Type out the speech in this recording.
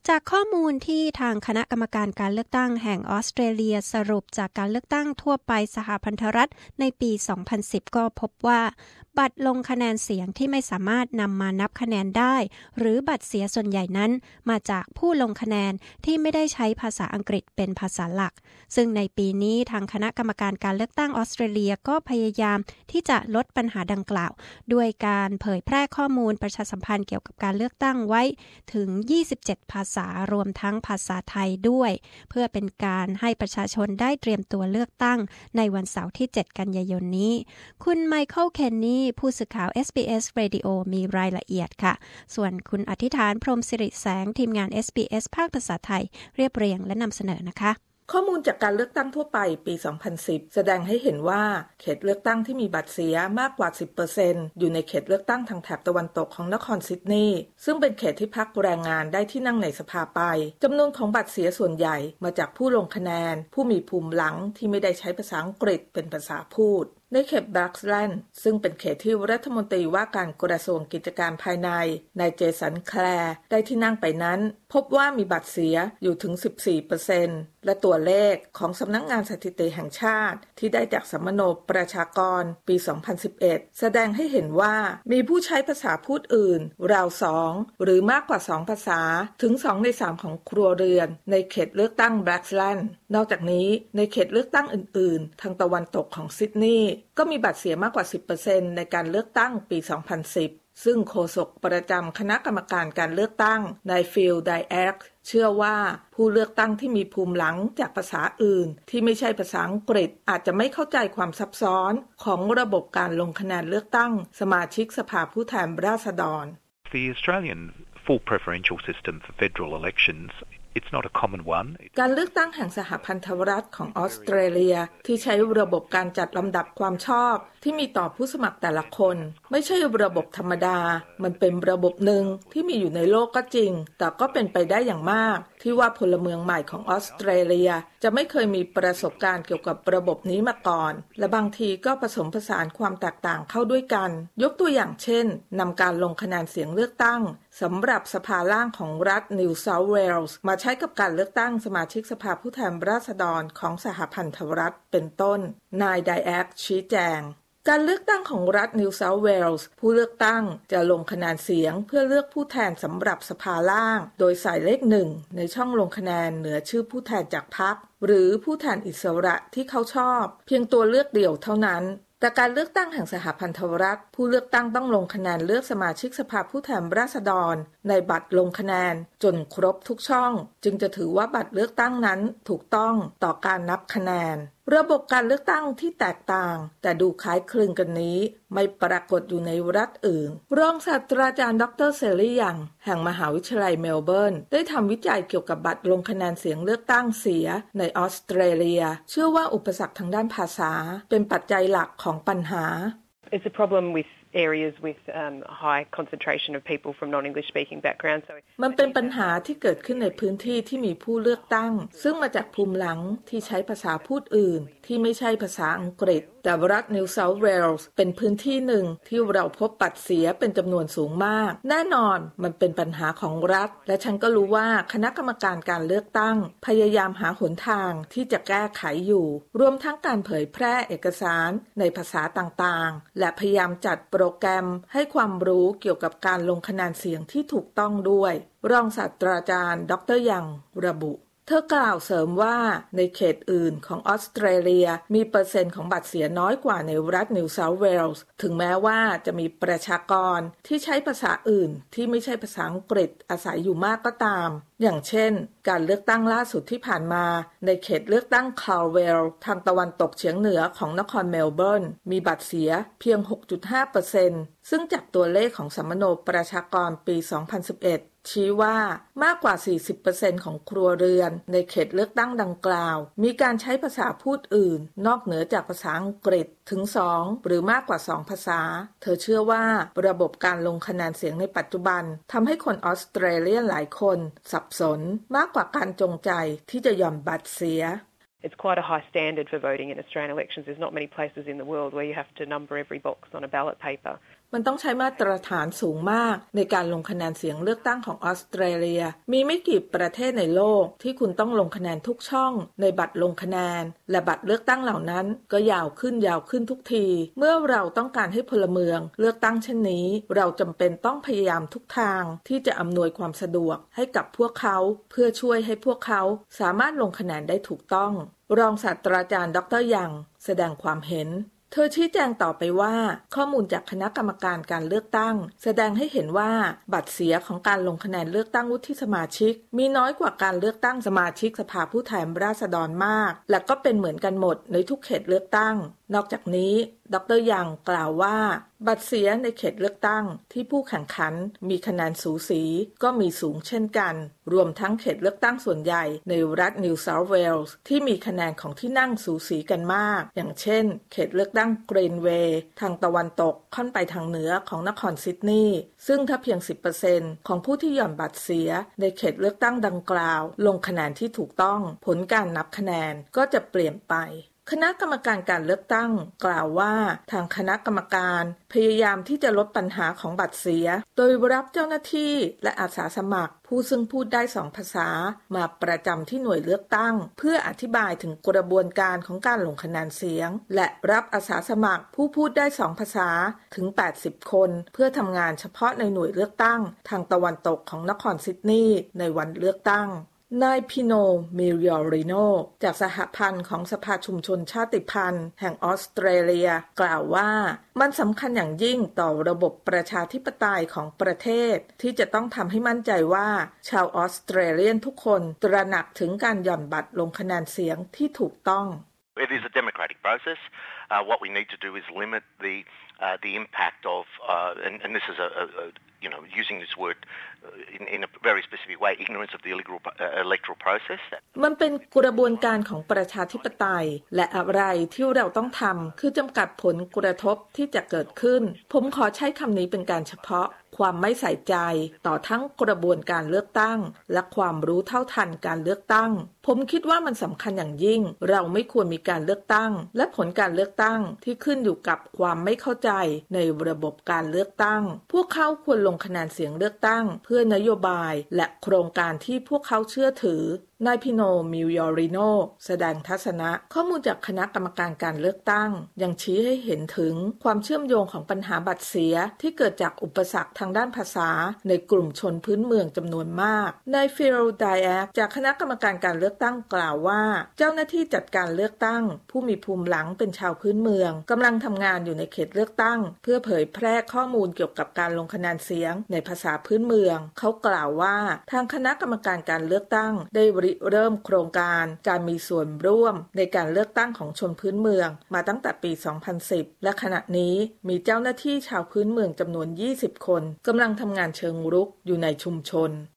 จากข้อมูลที่ทางคณะกรรมการการเลือกตั้งแห่งออสเตรเลียสรุปจากการเลือกตั้งทั่วไปสหพันธรัฐในปี 2010 ก็พบว่าบัตรลงคะแนนเสียงที่ไม่สามารถนำมานับคะแนนได้หรือบัตรเสียส่วนใหญ่นั้นมาจากผู้ลงคะแนนที่ไม่ได้ใช้ภาษาอังกฤษเป็นภาษาหลักซึ่งในปีนี้ทางคณะกรรมการการเลือกตั้งออสเตรเลียก็พยายามที่จะลดปัญหาดังกล่าวด้วยการเผยแพร่ข้อมูลประชาสัมพันธ์เกี่ยวกับการเลือกตั้งไว้ถึง 27 ภาษารวมทั้งภาษาไทยด้วยเพื่อเป็นการให้ประชาชนได้เตรียมตัวเลือกตั้งในวันเสาร์ที่ 7 กันยายนนี้คุณไมเคิลเคนนี่ผู้สื่อข่าว SBS Radio มีรายละเอียดค่ะส่วนคุณอธิษฐานพรหมสิริแสงทีมงาน SBS ภาคภาษาไทยเรียบเรียงและนำเสนอนะคะข้อมูลจากการเลือกตั้งทั่วไปปี 2010 แสดงให้เห็นว่าเขตเลือกตั้งที่มีบัตรเสียมากกว่า 10% อยู่ในเขตเลือกตั้งทางแถบตะวันตกของนครซิดนีย์ซึ่งเป็นเขตที่พรรคแรงงานได้ที่นั่งในสภาไปจำนวนของบัตรเสียส่วนใหญ่มาจากผู้ลงคะแนนผู้มีภูมิหลังที่ไม่ได้ใช้ภาษาอังกฤษเป็นภาษาพูดในเขตบัคส์แลนด์ซึ่งเป็นเขตที่รัฐมนตรีว่าการกระทรวงกิจการภายในนายเจสันแคลร์ได้ที่นั่งไปนั้นพบว่ามีบัตรเสียอยู่ถึง 14% และตัวเลขของสำนักงานสถิติแห่งชาติที่ได้จากสัมมโนประชากรปี 2011 แสดงให้เห็นว่ามีผู้ใช้ภาษาพูดอื่นราว 2 หรือมากกว่า 2 ภาษาถึง 2 ใน 3 ของครัวเรือนในเขตเลือกตั้งบัคส์แลนด์นอกจากนี้ในเขตเลือกตั้งอื่นๆทางตะวันตกของซิดนีย์ก็มีบัตรเสียมากกว่า 10% ในการเลือกตั้งปี 2010 ซึ่งโฆษกประจำคณะกรรมการการเลือกตั้งนายฟิล ไดแอกเชื่อว่าผู้เลือกตั้งที่มีภูมิหลังจากภาษาอื่นที่ไม่ใช่ภาษาอังกฤษอาจจะไม่เข้าใจความซับซ้อนของระบบการลงคะแนนเลือกตั้งสมาชิกสภาผู้แทนราษฎร The Australian full preferential system for federal elections It's not a common one. การเลือกตั้งแห่งสหพันธรัฐของออสเตรเลียที่ใช้ระบบการจัดลำดับความชอบที่มีต่อผู้สมัครแต่ละคนไม่ใช่ระบบธรรมดามันเป็นระบบหนึ่งที่มีอยู่ในโลกก็จริงแต่ก็เป็นไปได้อย่างมากที่ว่าพลเมืองใหม่ของออสเตรเลียจะไม่เคยมีประสบการณ์เกี่ยวกับระบบนี้มาก่อนและบางทีก็ผสมผสานความแตกต่างเข้าด้วยกันยกตัวอย่างเช่นนำการลงคะแนนเสียงเลือกตั้งสำหรับสภาล่างของรัฐนิวเซาท์เวลส์มาใช้กับการเลือกตั้งสมาชิกสภาผู้แทนราษฎรของสหพันธรัฐเป็นต้นนายไดแอกชี้แจงการเลือกตั้งของรัฐนิวเซาท์เวลส์ผู้เลือกตั้งจะลงคะแนนเสียงเพื่อเลือกผู้แทนสำหรับสภาล่างโดยใส่เลข1ในช่องลงคะแนนเหนือชื่อผู้แทนจากพรรคหรือผู้แทนอิสระที่เขาชอบเพียงตัวเลือกเดียวเท่านั้นแต่การเลือกตั้งแห่งสหพันธรัฐผู้เลือกตั้งต้องลงคะแนนเลือกสมาชิกสภาผู้แทนราษฎรในบัตรลงคะแนนจนครบทุกช่องจึงจะถือว่าบัตรเลือกตั้งนั้นถูกต้องต่อการนับคะแนนระบบการเลือกตั้งที่แตกต่างแต่ดูคล้ายคลึงกันนี้ไม่ปรากฏอยู่ในรัฐอื่นรองศาสตราจารย์ดร.เซลลี่ยังแห่งมหาวิทยาลัยเมลเบิร์นได้ทำวิจัยเกี่ยวกับบัตรลงคะแนนเสียงเลือกตั้งเสียในออสเตรเลียเชื่อว่าอุปสรรคทางด้านภาษาเป็นปัจจัยหลักของปัญหา It's a problem with areas with high concentration of people from non-English speaking backgrounds. มันเป็นปัญหาที่เกิดขึ้นในพื้นที่ที่มีผู้เลือกตั้งซึ่งมาจากภูมิหลังที่ใช้ภาษาพูดอื่นที่ไม่ใช่ภาษาอังกฤษแต่รัฐนิวเซาท์เวลส์เป็นพื้นที่หนึ่งที่เราพบบัตรเสียเป็นจำนวนสูงมากแน่นอนมันเป็นปัญหาของรัฐและฉันก็รู้ว่าคณะกรรมการการเลือกตั้งพยายามหาหนทางที่จะแก้ไขอยู่รวมทั้งการเผยแพร่เอกสารในภาษาต่างๆและพยายามจัดโปรแกรมให้ความรู้เกี่ยวกับการลงคะแนนเสียงที่ถูกต้องด้วยรองศาสตราจารย์ดร.ยังระบุเธอกล่าวเสริมว่าในเขตอื่นของออสเตรเลียมีเปอร์เซ็นต์ของบัตรเสียน้อยกว่าในรัฐนิวเซาท์เวลส์ถึงแม้ว่าจะมีประชากรที่ใช้ภาษาอื่นที่ไม่ใช่ภาษาอังกฤษอาศัยอยู่มากก็ตามอย่างเช่นการเลือกตั้งล่าสุดที่ผ่านมาในเขตเลือกตั้งคาร์เวลทางตะวันตกเฉียงเหนือของนครเมลเบิร์นมีบัตรเสียเพียง 6.5% ซึ่งจากตัวเลขของสัมมโนประชากรปี 2011 ชี้ว่ามากกว่า 40% ของครัวเรือนในเขตเลือกตั้งดังกล่าวมีการใช้ภาษาพูดอื่นนอกเหนือจากภาษาอังกฤษถึง2หรือมากกว่า2ภาษาเธอเชื่อว่าระบบการลงคะแนนเสียงในปัจจุบันทำให้คนออสเตรเลียหลายคนสับสนมากกว่าการจงใจที่จะยอมบัตรเสีย It's quite a high standard for voting in Australian elections. There's not many places in the world where you have to number every box on a ballot paper. มันต้องใช้มาตรฐานสูงมากในการลงคะแนนเสียงเลือกตั้งของออสเตรเลียมีไม่กี่ประเทศในโลกที่คุณต้องลงคะแนนทุกช่องในบัตรลงคะแนนและบัตรเลือกตั้งเหล่านั้นก็ยาวขึ้นทุกทีเมื่อเราต้องการให้พลเมืองเลือกตั้งเช่นนี้เราจำเป็นต้องพยายามทุกทางที่จะอำนวยความสะดวกให้กับพวกเขาเพื่อช่วยให้พวกเขาสามารถลงคะแนนได้ถูกต้องรองศาสตราจารย์ดร.ยังแสดงความเห็นเธอชี้แจงต่อไปว่าข้อมูลจากคณะกรรมการการเลือกตั้งแสดงให้เห็นว่าบัตรเสียของการลงคะแนนเลือกตั้งวุฒิสมาชิกมีน้อยกว่าการเลือกตั้งสมาชิกสภาผู้แทนราษฎรมากและก็เป็นเหมือนกันหมดในทุกเขตเลือกตั้งนอกจากนี้ดร.ยังกล่าวว่าบัตรเสียในเขตเลือกตั้งที่ผู้แข่งขันมีคะแนนสูสีก็มีสูงเช่นกันรวมทั้งเขตเลือกตั้งส่วนใหญ่ในรัฐนิวเซาท์เวลส์ที่มีคะแนนของที่นั่งสูสีกันมากอย่างเช่นเขตเลือกตั้งเกรนเวย์ทางตะวันตกค่อนไปทางเหนือของนครซิดนีย์ซึ่งถ้าเพียง 10% ของผู้ที่หย่อนบัตรเสียในเขตเลือกตั้งดังกล่าวลงคะแนนที่ถูกต้องผลการนับคะแนนก็จะเปลี่ยนไปคณะกรรมการการเลือกตั้งกล่าวว่าทางคณะกรรมการพยายามที่จะลดปัญหาของบัตรเสียโดยรับเจ้าหน้าที่และอาสาสมัครผู้ซึ่งพูดได้2ภาษามาประจำที่หน่วยเลือกตั้งเพื่ออธิบายถึงกระบวนการของการลงคะแนนเสียงและรับอาสาสมัครผู้พูดได้2ภาษาถึง80คนเพื่อทำงานเฉพาะในหน่วยเลือกตั้งทางตะวันตกของนครซิดนีย์ในวันเลือกตั้งนายพิโน มิริอริโนจากสหพันธ์ของสภาชุมชนชาติพันธุ์แห่งออสเตรเลียกล่าวว่ามันสำคัญอย่างยิ่งต่อระบบประชาธิปไตยของประเทศที่จะต้องทำให้มั่นใจว่าชาวออสเตรเลียนทุกคนตระหนักถึงการหย่อนบัตรลงคะแนนเสียงที่ถูกต้อง It is a democratic process. What we need to do is limit the impact of, and this is using this word in a very specific way, ignorance of the electoral process. มันเป็นกระบวนการของประชาธิปไตยและอะไรที่เราต้องทำคือจำกัดผลกระทบที่จะเกิดขึ้นผมขอใช้คำนี้เป็นการเฉพาะความไม่ใส่ใจต่อทั้งกระบวนการเลือกตั้งและความรู้เท่าทันการเลือกตั้งผมคิดว่ามันสำคัญอย่างยิ่งเราไม่ควรมีการเลือกตั้งและผลการเลือกตั้งที่ขึ้นอยู่กับความไม่เข้าใจในระบบการเลือกตั้งพวกเขาควรลงคะแนนเสียงเลือกตั้งเพื่อนโยบายและโครงการที่พวกเขาเชื่อถือนายพิโน มิริอริโนแสดงทัศนะข้อมูลจากคณะกรรมการการเลือกตั้งยังชี้ให้เห็นถึงความเชื่อมโยงของปัญหาบัตรเสียที่เกิดจากอุปสรรคทางด้านภาษาในกลุ่มชนพื้นเมืองจำนวนมากนายฟิล ไดแอกจากคณะกรรมการการเลือกตั้งกล่าวว่าเจ้าหน้าที่จัดการเลือกตั้งผู้มีภูมิหลังเป็นชาวพื้นเมืองกำลังทำงานอยู่ในเขตเลือกตั้งเพื่อเผยแพร่ข้อมูลเกี่ยวกับการลงคะแนนเสียงในภาษาพื้นเมืองเขากล่าวว่าทางคณะกรรมการการเลือกตั้งได้ริเริ่มโครงการมีส่วนร่วมในการเลือกตั้งของชนพื้นเมืองมาตั้งแต่ปี 2010 และขณะนี้มีเจ้าหน้าที่ชาวพื้นเมืองจำนวน 20 คนกำลังทำงานเชิงรุกอยู่ในชุมชน